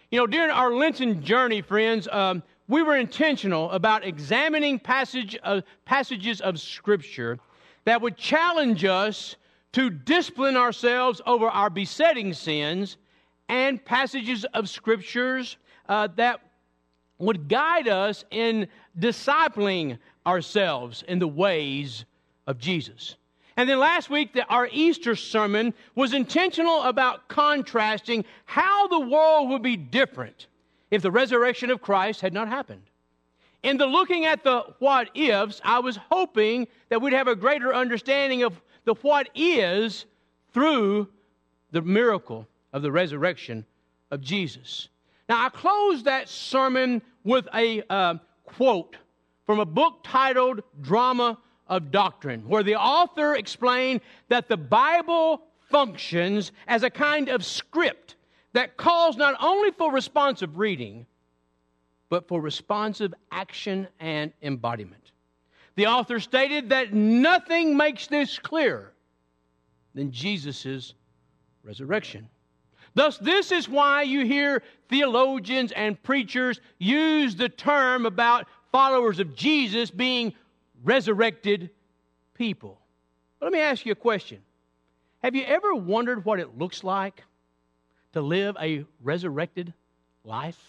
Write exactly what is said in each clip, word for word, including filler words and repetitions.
You know, during our Lenten journey, friends, um, we were intentional about examining passage of, passages of Scripture that would challenge us to discipline ourselves over our besetting sins, and passages of Scriptures uh, that would guide us in discipling ourselves in the ways of Jesus. And then last week, the, our Easter sermon was intentional about contrasting how the world would be different if the resurrection of Christ had not happened. In the looking at the what ifs, I was hoping that we'd have a greater understanding of the what is through the miracle of the resurrection of Jesus. Now, I closed that sermon with a uh, quote from a book titled Drama of Doctrine, where the author explained that the Bible functions as a kind of script that calls not only for responsive reading, but for responsive action and embodiment. The author stated that nothing makes this clearer than Jesus' resurrection. Thus, this is why you hear theologians and preachers use the term about followers of Jesus being resurrected people. Let me ask you a question. Have you ever wondered what it looks like to live a resurrected life?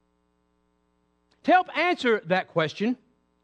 To help answer that question,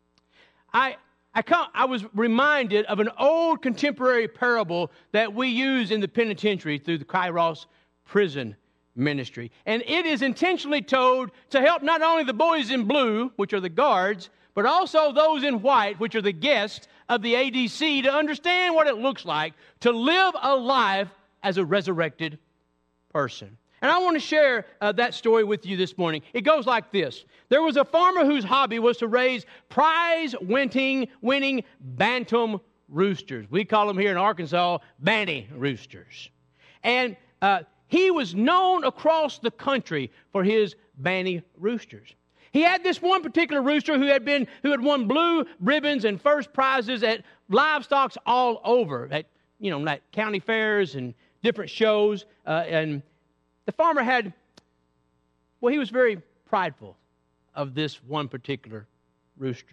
I I, come, I was reminded of an old contemporary parable that we use in the penitentiary through the Kairos prison ministry. And it is intentionally told to help not only the boys in blue, which are the guards, but also those in white, which are the guests of the A D C, to understand what it looks like to live a life as a resurrected person. And I want to share uh, that story with you this morning. It goes like this. There was a farmer whose hobby was to raise prize-winning winning bantam roosters. We call them here in Arkansas banty roosters. And uh, he was known across the country for his banty roosters. He had this one particular rooster who had been who had won blue ribbons and first prizes at livestocks all over, at you know, at county fairs and different shows. Uh, and the farmer had, well, he was very prideful of this one particular rooster.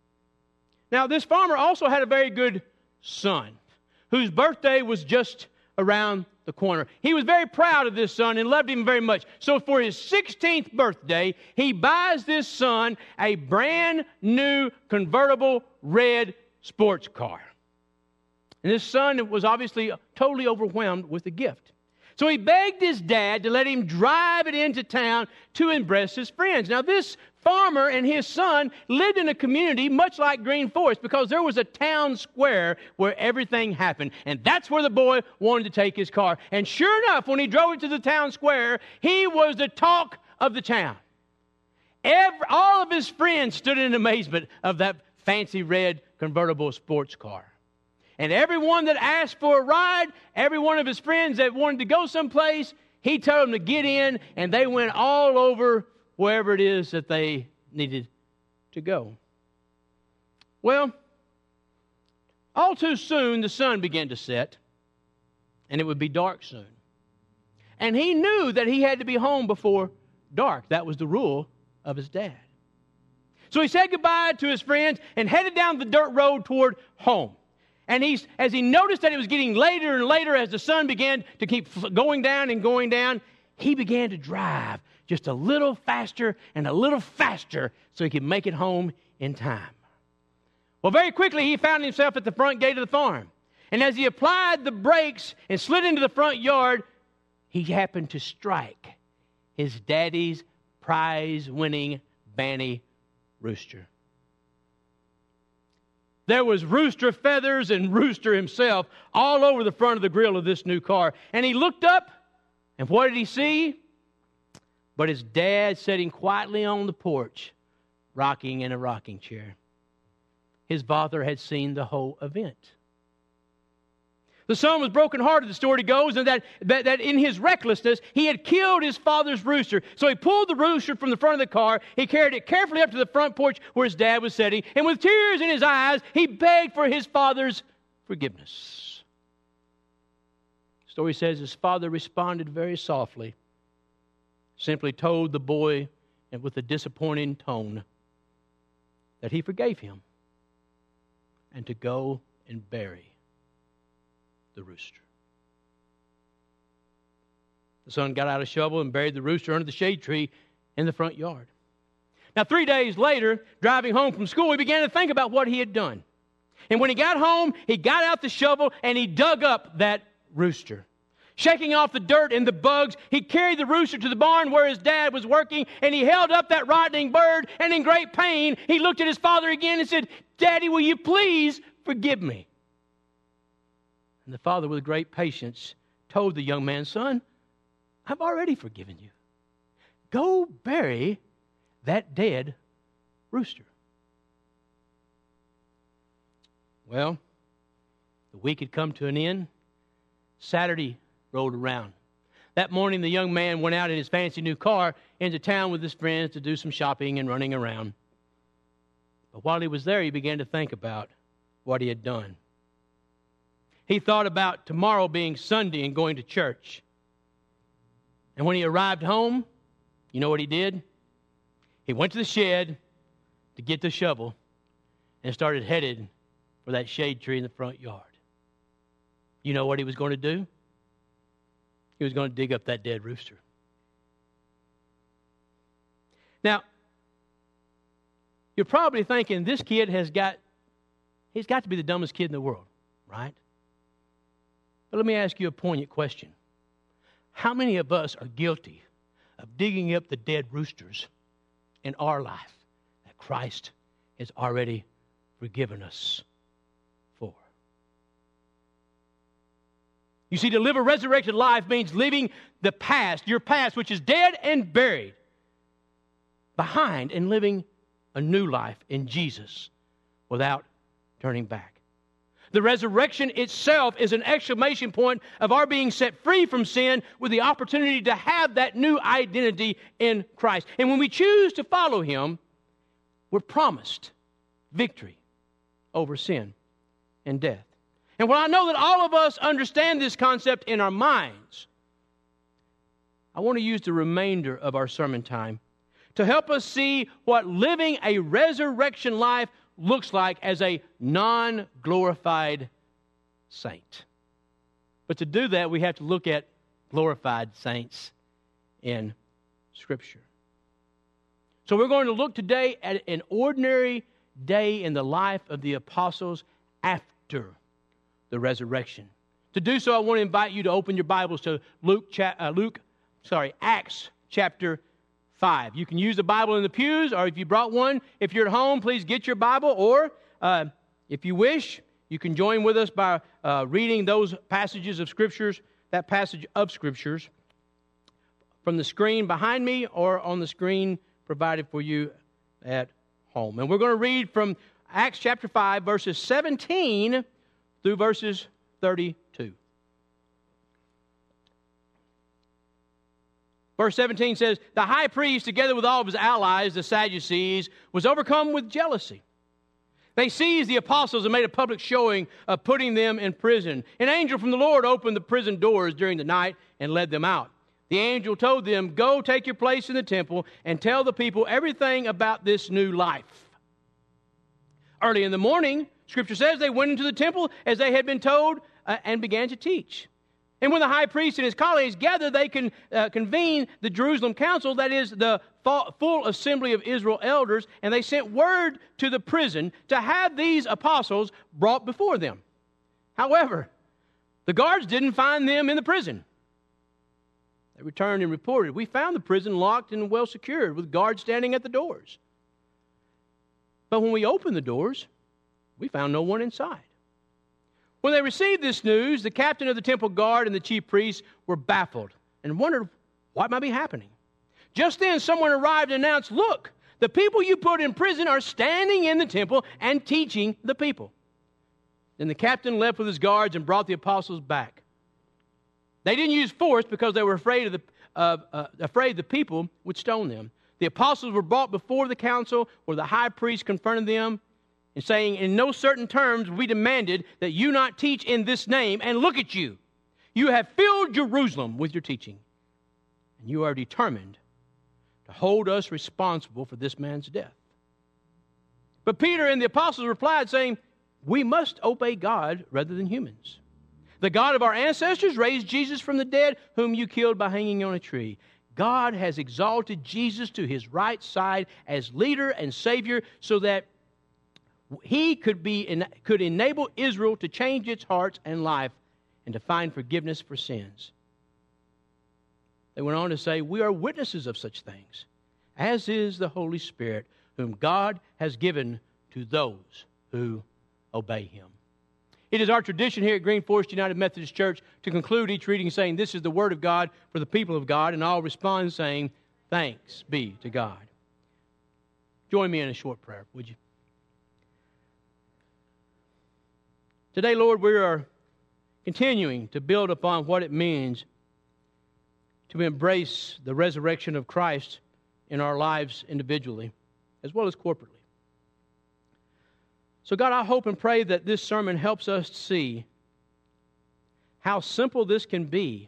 Now, this farmer also had a very good son whose birthday was just around the corner. He was very proud of this son and loved him very much. So for his sixteenth birthday, he buys this son a brand new convertible red sports car. And this son was obviously totally overwhelmed with the gift. So he begged his dad to let him drive it into town to impress his friends. Now, this farmer and his son lived in a community much like Green Forest because there was a town square where everything happened. And that's where the boy wanted to take his car. And sure enough, when he drove it to the town square, he was the talk of the town. Every, all of his friends stood in amazement of that fancy red convertible sports car. And everyone that asked for a ride, every one of his friends that wanted to go someplace, he told them to get in, and they went all over wherever it is that they needed to go. Well, all too soon, the sun began to set, and it would be dark soon. And he knew that he had to be home before dark. That was the rule of his dad. So he said goodbye to his friends and headed down the dirt road toward home. And he's, as he noticed that it was getting later and later as the sun began to keep going down and going down, he began to drive just a little faster and a little faster so he could make it home in time. Well, very quickly he found himself at the front gate of the farm. And as he applied the brakes and slid into the front yard, he happened to strike his daddy's prize-winning banty rooster. There was rooster feathers and rooster himself all over the front of the grill of this new car. And he looked up, and what did he see? But his dad sitting quietly on the porch, rocking in a rocking chair. His father had seen the whole event. The son was brokenhearted, the story goes, and that, that, that in his recklessness, he had killed his father's rooster. So he pulled the rooster from the front of the car. He carried it carefully up to the front porch where his dad was sitting. And with tears in his eyes, he begged for his father's forgiveness. The story says his father responded very softly, simply told the boy, and with a disappointing tone, that he forgave him and to go and bury the rooster. The son got out a shovel and buried the rooster under the shade tree in the front yard. Now, three days later, driving home from school, he began to think about what he had done. And when he got home, he got out the shovel and he dug up that rooster. Shaking off the dirt and the bugs, he carried the rooster to the barn where his dad was working, and he held up that rotting bird, and in great pain, he looked at his father again and said, "Daddy, will you please forgive me?" And the father, with great patience, told the young man, "Son, I've already forgiven you. Go bury that dead rooster." Well, the week had come to an end. Saturday rolled around. That morning, the young man went out in his fancy new car into town with his friends to do some shopping and running around. But while he was there, he began to think about what he had done. He thought about tomorrow being Sunday and going to church. And when he arrived home, you know what he did? He went to the shed to get the shovel and started headed for that shade tree in the front yard. You know what he was going to do? He was going to dig up that dead rooster. Now, you're probably thinking this kid has got, he's got to be the dumbest kid in the world, right? But let me ask you a poignant question. How many of us are guilty of digging up the dead roosters in our life that Christ has already forgiven us for? You see, to live a resurrected life means living the past, your past, which is dead and buried, behind, and living a new life in Jesus without turning back. The resurrection itself is an exclamation point of our being set free from sin with the opportunity to have that new identity in Christ. And when we choose to follow Him, we're promised victory over sin and death. And while I know that all of us understand this concept in our minds, I want to use the remainder of our sermon time to help us see what living a resurrection life looks like as a non-glorified saint. But to do that, we have to look at glorified saints in Scripture. So we're going to look today at an ordinary day in the life of the apostles after the resurrection. To do so, I want to invite you to open your Bibles to Luke, cha- uh, Luke, sorry, Acts chapter five. You can use the Bible in the pews, or if you brought one, if you're at home, please get your Bible, or uh, if you wish, you can join with us by uh, reading those passages of Scriptures, that passage of Scriptures, from the screen behind me or on the screen provided for you at home. And we're going to read from Acts chapter five, verses seventeen through verses thirty-two. Verse seventeen says, "The high priest, together with all of his allies, the Sadducees, was overcome with jealousy. They seized the apostles and made a public showing of putting them in prison. An angel from the Lord opened the prison doors during the night and led them out. The angel told them, 'Go take your place in the temple and tell the people everything about this new life.' Early in the morning, Scripture says, they went into the temple as they had been told uh, and began to teach. And when the high priest and his colleagues gathered, they can uh, convene the Jerusalem council, that is the full assembly of Israel elders, and they sent word to the prison to have these apostles brought before them. However, the guards didn't find them in the prison. They returned and reported, 'We found the prison locked and well secured, with guards standing at the doors. But when we opened the doors, we found no one inside.' When they received this news, the captain of the temple guard and the chief priests were baffled and wondered what might be happening. Just then, someone arrived and announced, 'Look, the people you put in prison are standing in the temple and teaching the people.' Then the captain left with his guards and brought the apostles back. They didn't use force because they were afraid of the uh, uh, afraid the people would stone them. The apostles were brought before the council, where the high priest confronted them, and saying, 'In no certain terms we demanded that you not teach in this name, and look at you. You have filled Jerusalem with your teaching, and you are determined hold us responsible for this man's death. But Peter and the apostles replied saying, we must obey God rather than humans. The God of our ancestors raised Jesus from the dead, whom you killed by hanging on a tree. God has exalted Jesus to his right side as leader and Savior so that he could be could enable Israel to change its hearts and life and to find forgiveness for sins. They went on to say, we are witnesses of such things, as is the Holy Spirit, whom God has given to those who obey him. It is our tradition here at Green Forest United Methodist Church to conclude each reading saying, this is the word of God for the people of God, and I'll respond saying, thanks be to God. Join me in a short prayer, would you? Today, Lord, we are continuing to build upon what it means to embrace the resurrection of Christ in our lives individually, as well as corporately. So God, I hope and pray that this sermon helps us to see how simple this can be,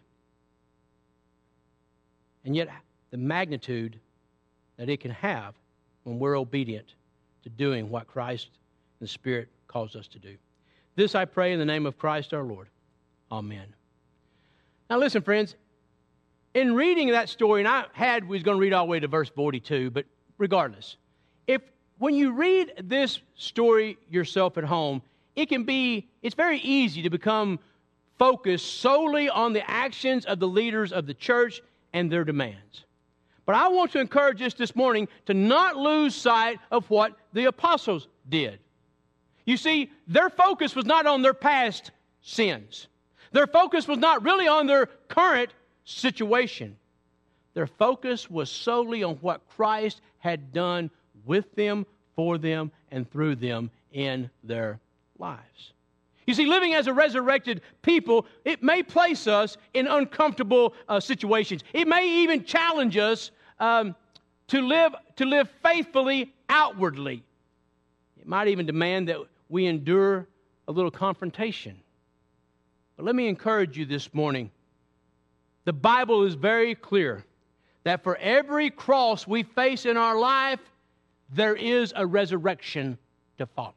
and yet the magnitude that it can have when we're obedient to doing what Christ and the Spirit calls us to do. This I pray in the name of Christ our Lord. Amen. Now listen, friends, in reading that story, and I had, we was going to read all the way to verse forty-two, but regardless, if when you read this story yourself at home, it can be, it's very easy to become focused solely on the actions of the leaders of the church and their demands. But I want to encourage us this morning to not lose sight of what the apostles did. You see, their focus was not on their past sins. Their focus was not really on their current situation. Their focus was solely on what Christ had done with them, for them, and through them in their lives. You see, living as a resurrected people, it may place us in uncomfortable uh, situations. It may even challenge us um, to live to live faithfully outwardly. It might even demand that we endure a little confrontation. But let me encourage you this morning. The Bible is very clear that for every cross we face in our life, there is a resurrection to follow.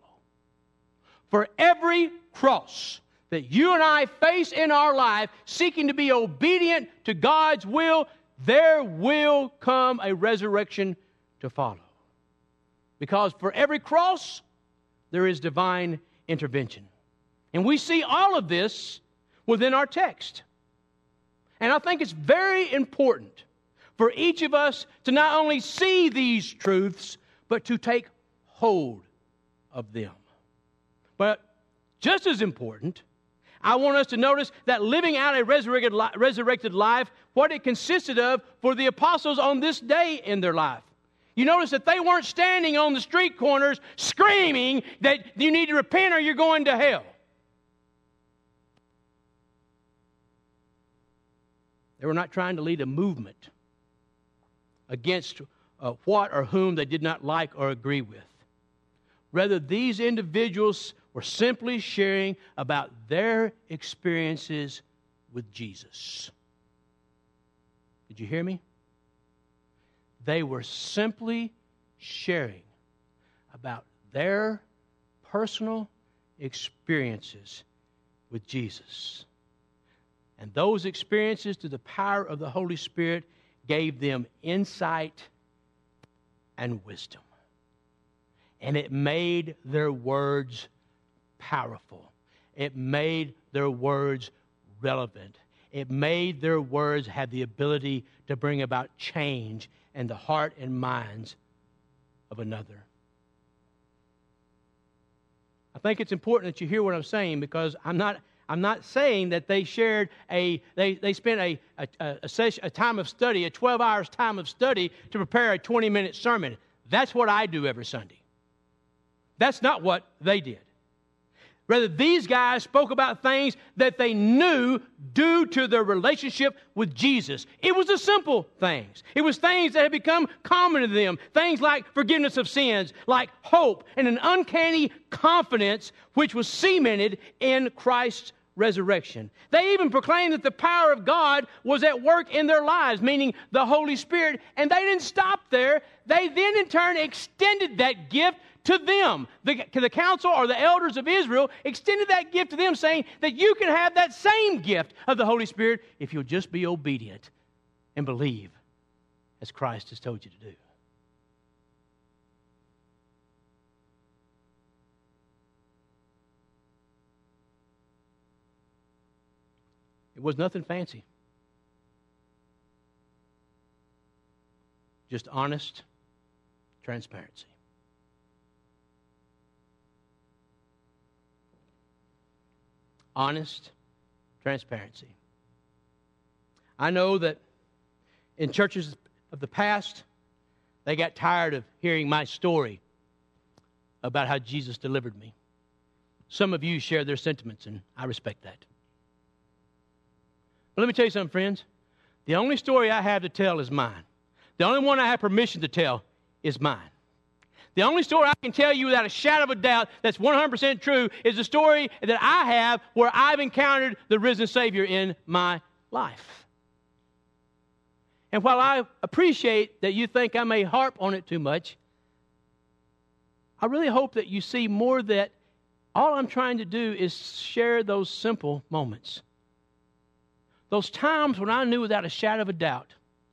For every cross that you and I face in our life, seeking to be obedient to God's will, there will come a resurrection to follow. Because for every cross, there is divine intervention. And we see all of this within our text. And I think it's very important for each of us to not only see these truths, but to take hold of them. But just as important, I want us to notice that living out a resurrected, li- resurrected life, what it consisted of for the apostles on this day in their life. You notice that they weren't standing on the street corners screaming that you need to repent or you're going to hell. They were not trying to lead a movement against uh, what or whom they did not like or agree with. Rather, these individuals were simply sharing about their experiences with Jesus. Did you hear me? They were simply sharing about their personal experiences with Jesus. And those experiences, through the power of the Holy Spirit, gave them insight and wisdom. And it made their words powerful. It made their words relevant. It made their words have the ability to bring about change in the heart and minds of another. I think it's important that you hear what I'm saying, because I'm not I'm not saying that they shared a they, they spent a a, a, session, a time of study, a twelve hours time of study to prepare a twenty minute sermon. That's what I do every Sunday. That's not what they did. Rather, these guys spoke about things that they knew due to their relationship with Jesus. It was the simple things. It was things that had become common to them. Things like forgiveness of sins, like hope, and an uncanny confidence which was cemented in Christ's resurrection. They even proclaimed that the power of God was at work in their lives, meaning the Holy Spirit. And they didn't stop there. They then in turn extended that gift to them. The, to the council or the elders of Israel extended that gift to them, saying that you can have that same gift of the Holy Spirit if you'll just be obedient and believe as Christ has told you to do. It was nothing fancy. Just honest transparency. Honest transparency. I know that in churches of the past, they got tired of hearing my story about how Jesus delivered me. Some of you share their sentiments, and I respect that. But let me tell you something, friends. The only story I have to tell is mine. The only one I have permission to tell is mine. The only story I can tell you without a shadow of a doubt that's one hundred percent true is the story that I have where I've encountered the risen Savior in my life. And while I appreciate that you think I may harp on it too much, I really hope that you see more that all I'm trying to do is share those simple moments. Those times when I knew without a shadow of a doubt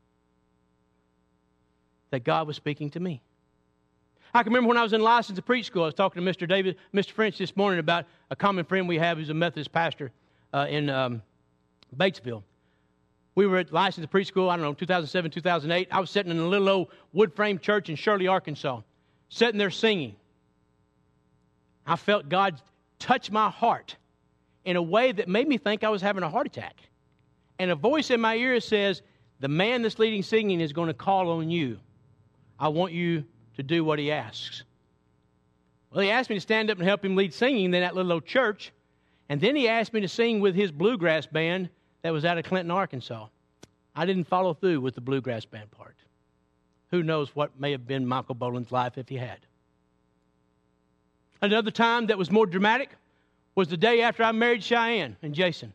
that God was speaking to me. I can remember when I was in license to preach school, I was talking to Mister David, Mister French this morning about a common friend we have who's a Methodist pastor uh, in um, Batesville. We were at license to preach school, I don't know, two thousand seven, two thousand eight. I was sitting in a little old wood frame church in Shirley, Arkansas, sitting there singing. I felt God touch my heart in a way that made me think I was having a heart attack. And a voice in my ear says, the man that's leading singing is going to call on you. I want you to do what he asks. Well, he asked me to stand up and help him lead singing in that little old church. And then he asked me to sing with his bluegrass band that was out of Clinton, Arkansas. I didn't follow through with the bluegrass band part. Who knows what may have been Michael Boland's life if he had. Another time that was more dramatic was the day after I married Cheyenne and Jason.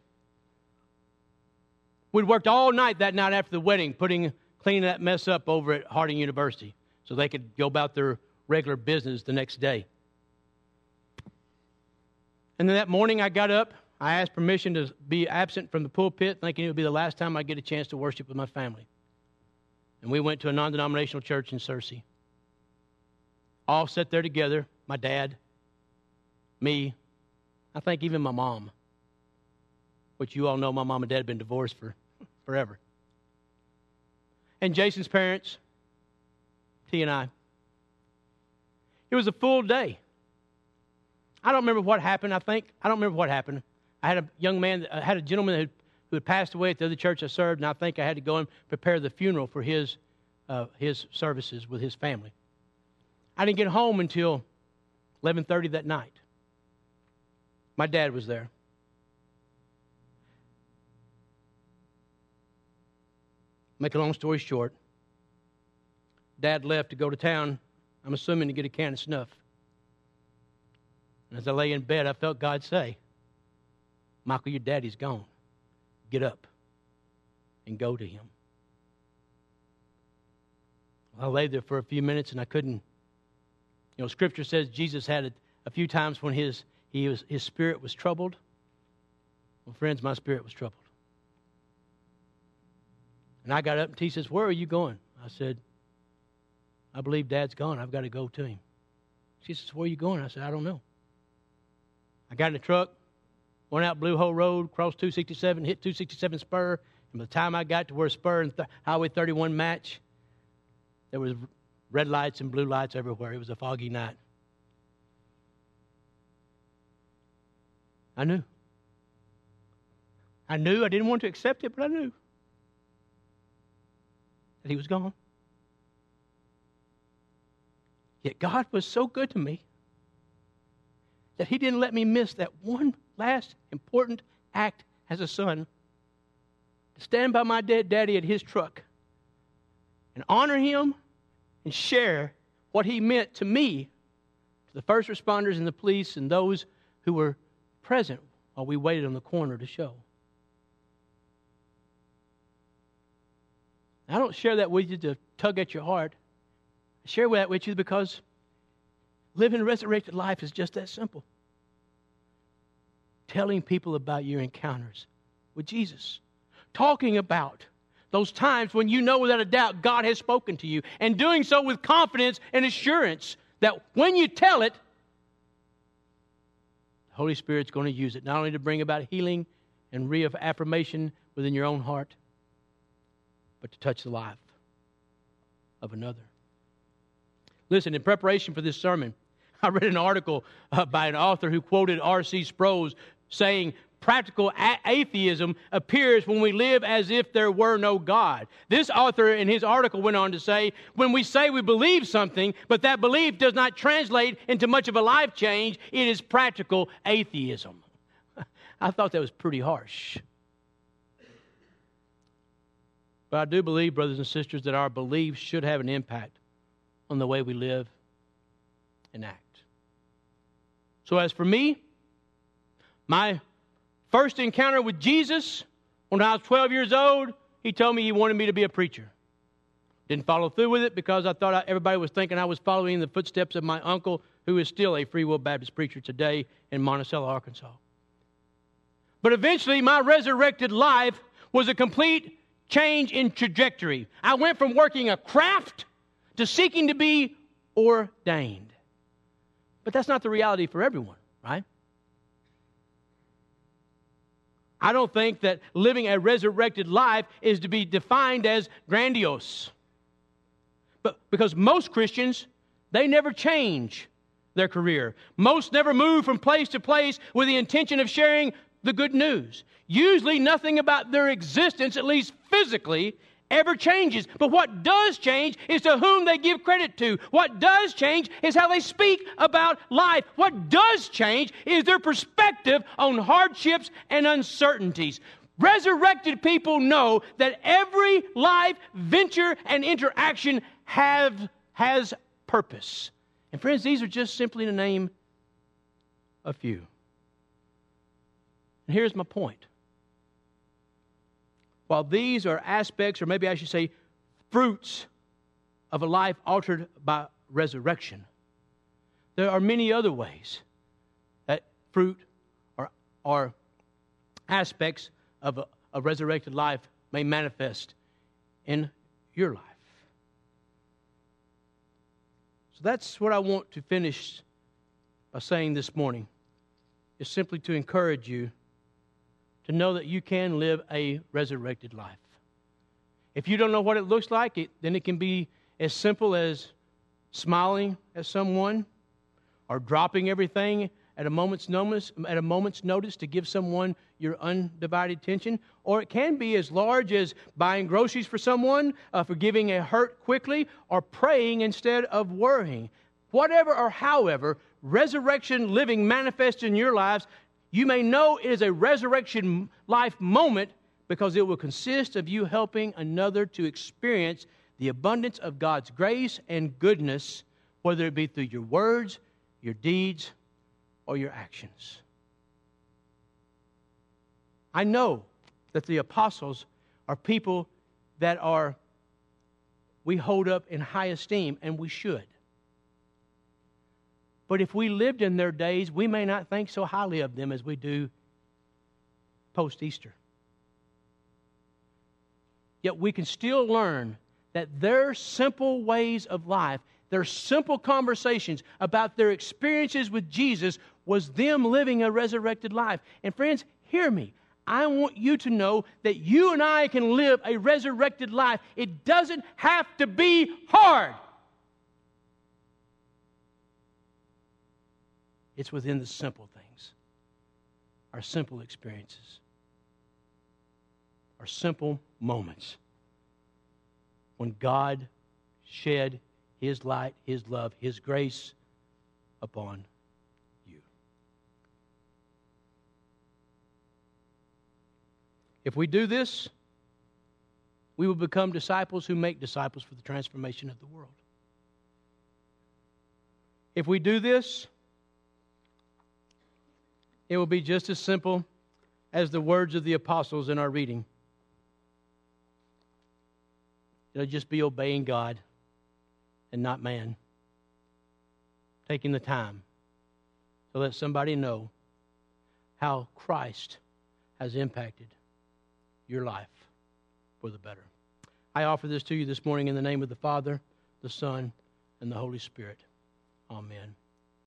We'd worked all night that night after the wedding, putting cleaning that mess up over at Harding University so they could go about their regular business the next day. And then that morning I got up. I asked permission to be absent from the pulpit, thinking it would be the last time I'd get a chance to worship with my family. And we went to a non-denominational church in Searcy. All sat there together, my dad, me, I think even my mom, which you all know my mom and dad have been divorced for forever. And Jason's parents, T and I. It was a full day. I don't remember what happened, I think. I don't remember what happened. I had a young man, I had a gentleman who, who had passed away at the other church I served, and I think I had to go and prepare the funeral for his, uh, his services with his family. I didn't get home until eleven thirty that night. My dad was there. Make a long story short, Dad left to go to town, I'm assuming to get a can of snuff. And as I lay in bed, I felt God say, Michael, your daddy's gone. Get up and go to him. I lay there for a few minutes and I couldn't. You know, Scripture says Jesus had it a few times when his, he was, his spirit was troubled. Well, friends, my spirit was troubled. And I got up and he says, where are you going? I said, I believe Dad's gone. I've got to go to him. She says, where are you going? I said, I don't know. I got in the truck, went out Blue Hole Road, crossed two sixty-seven, hit two sixty-seven Spur. And by the time I got to where Spur and th- Highway thirty-one match, there was red lights and blue lights everywhere. It was a foggy night. I knew. I knew. I didn't want to accept it, but I knew that he was gone. Yet God was so good to me that he didn't let me miss that one last important act as a son, to stand by my dead daddy at his truck and honor him and share what he meant to me, to the first responders and the police and those who were present while we waited on the corner to show. I don't share that with you to tug at your heart. I share that with you because living a resurrected life is just that simple. Telling people about your encounters with Jesus. Talking about those times when you know without a doubt God has spoken to you. And doing so with confidence and assurance that when you tell it, the Holy Spirit's going to use it not only to bring about healing and reaffirmation within your own heart, but to touch the life of another. Listen, in preparation for this sermon, I read an article uh, by an author who quoted R C Sproul saying, practical a- atheism appears when we live as if there were no God. This author in his article went on to say, when we say we believe something, but that belief does not translate into much of a life change, it is practical atheism. I thought that was pretty harsh. But I do believe, brothers and sisters, that our beliefs should have an impact on the way we live and act. So as for me, my first encounter with Jesus, when I was twelve years old, he told me he wanted me to be a preacher. Didn't follow through with it because I thought I, everybody was thinking I was following in the footsteps of my uncle, who is still a Free Will Baptist preacher today in Monticello, Arkansas. But eventually, my resurrected life was a complete change in trajectory. I went from working a craft to seeking to be ordained. But that's not the reality for everyone, right? I don't think that living a resurrected life is to be defined as grandiose. But because most Christians, they never change their career. Most never move from place to place with the intention of sharing the good news. Usually nothing about their existence, at least physically, ever changes. But what does change is to whom they give credit to. What does change is how they speak about life. What does change is their perspective on hardships and uncertainties. Resurrected people know that every life, venture, and interaction have, has purpose. And friends, these are just simply to name a few. And here's my point. While these are aspects, or maybe I should say fruits, of a life altered by resurrection, there are many other ways that fruit or, or aspects of a, a resurrected life may manifest in your life. So that's what I want to finish by saying this morning, is simply to encourage you to know that you can live a resurrected life. If you don't know what it looks like, it, then it can be as simple as smiling at someone or dropping everything at a moment's notice, at a moment's notice to give someone your undivided attention. Or it can be as large as buying groceries for someone, uh, forgiving a hurt quickly, or praying instead of worrying. Whatever or however resurrection living manifests in your lives, you may know it is a resurrection life moment because it will consist of you helping another to experience the abundance of God's grace and goodness, whether it be through your words, your deeds, or your actions. I know that the apostles are people that are, we hold up in high esteem, and we should. But if we lived in their days, we may not think so highly of them as we do post-Easter. Yet we can still learn that their simple ways of life, their simple conversations about their experiences with Jesus, was them living a resurrected life. And friends, hear me. I want you to know that you and I can live a resurrected life. It doesn't have to be hard. It's within the simple things, our simple experiences, our simple moments when God shed His light, His love, His grace upon you. If we do this, we will become disciples who make disciples for the transformation of the world. If we do this, it will be just as simple as the words of the apostles in our reading. It'll just be obeying God and not man. Taking the time to let somebody know how Christ has impacted your life for the better. I offer this to you this morning in the name of the Father, the Son, and the Holy Spirit. Amen.